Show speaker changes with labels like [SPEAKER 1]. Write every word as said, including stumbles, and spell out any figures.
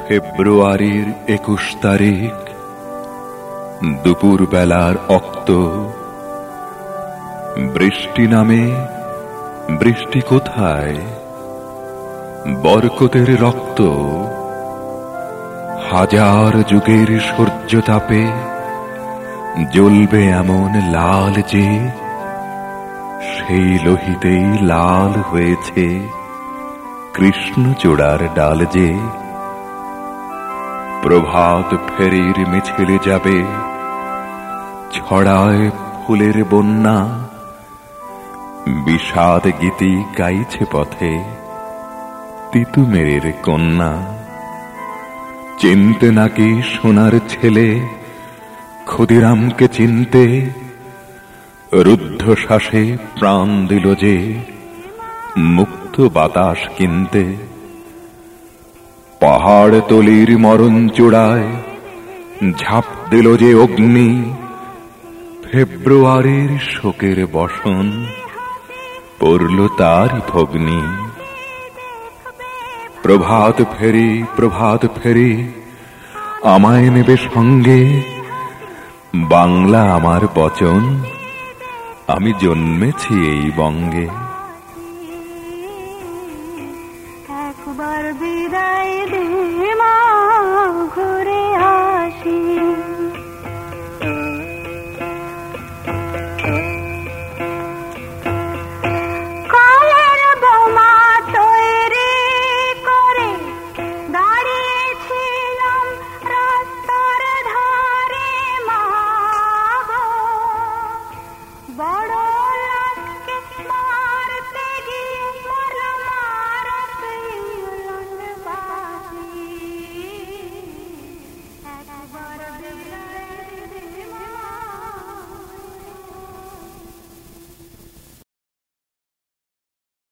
[SPEAKER 1] ফেব্রুয়ারির একুশ তারিখ, দুপুর বেলার অক্ত। বৃষ্টি নামে, বৃষ্টি কোথায়? বরকতের রক্ত। হাজার যুগের সূর্য তাপে জ্বলবে এমন লাল যে, সেই লোহিতেই লাল হয়েছে কৃষ্ণচূড়ার ডাল যে। প্রভাত ফেরির মিছিলে যাবে, ছড়ায় ফুলের বন্যা। বিষাদ গীতি গাইছে পথে তিতুমেরের কন্যা। চিনতে নাকি সোনার ছেলে ক্ষুদিরামকে চিনতে, রুদ্ধশ্বাসে প্রাণ দিল যে মুক্ত বাতাস কিনতে। পাহাড় তলির মরণ চূড়ায় ঝাঁপ দিল যে অগ্নি, ফেব্রুয়ারির শোকের বসন পড়ল তারই ভগ্নি। প্রভাত ফেরি, প্রভাত ফেরি, আমায় নেবে সঙ্গে। বাংলা আমার বচন, আমি জন্মেছি এই বঙ্গে।
[SPEAKER 2] একবার বিদায় দে মা, ঘুরে আসি। কলের বোমা তৈরি করে দাঁড়িয়েছিলাম রাস্তার ধারে মা গো। বড় লাগকে মারতে গিয়ে মরমার পেলন বাজি। একবার বিদায়